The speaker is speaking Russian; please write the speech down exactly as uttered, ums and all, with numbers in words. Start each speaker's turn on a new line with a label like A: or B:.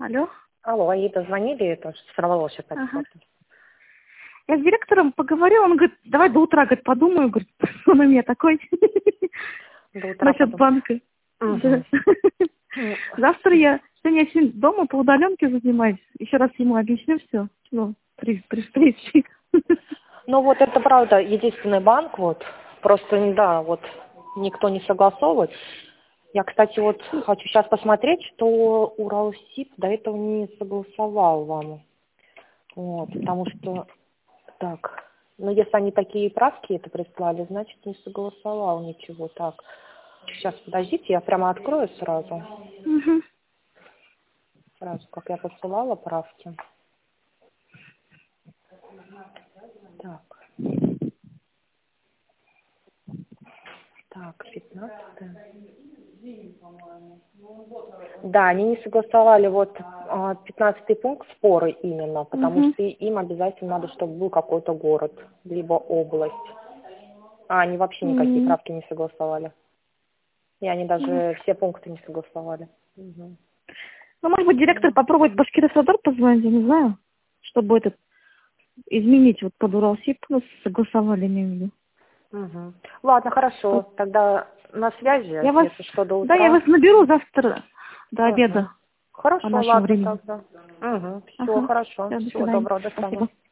A: Алло.
B: Алло, Аида, звонили, это сорвалось опять.
A: Ага. Я с директором поговорила, он говорит, давай до утра, говорит, подумаю, говорит, он у меня такой.
B: До утра
A: Насчет
B: потом.
A: банка.
B: Угу.
A: Да. Завтра я, сегодня я сегодня дома по удаленке занимаюсь. Еще раз ему объясню все. Ну, при, при встрече.
B: Ну вот это правда единственный банк, вот, просто, да, вот, никто не согласовывает. Я, кстати, вот хочу сейчас посмотреть, что Уралсиб до этого не согласовал вам. Вот, потому что, так, ну если они такие правки это прислали, значит не согласовал ничего. Так, сейчас подождите, я прямо открою сразу.
A: Угу.
B: Сразу, как я посылала правки. Так. Так, пятнадцатое. Да, они не согласовали вот пятнадцатый пункт споры именно, потому
A: Угу.
B: что им обязательно надо, чтобы был какой-то город, либо область. А они вообще никакие
A: Угу.
B: правки не согласовали. И они даже все пункты не согласовали. Угу.
A: Ну, может быть, директор попробует Башкиросодар позвонить, я не знаю, чтобы этот изменить вот под Уралсиб, ну, согласовали, имею в виду.
B: Угу. Ладно, хорошо.
A: Вот.
B: Тогда на связи,
A: Я вас,
B: если что, до
A: да,
B: утра.
A: я вас наберу завтра до
B: Угу.
A: обеда по
B: Хорошо,
A: нашему
B: ладно
A: времени.
B: тогда. Угу. Все,
A: Ага.
B: хорошо.
A: Всё, до
B: Всего
A: свидания.
B: доброго, до свидания.
A: Спасибо.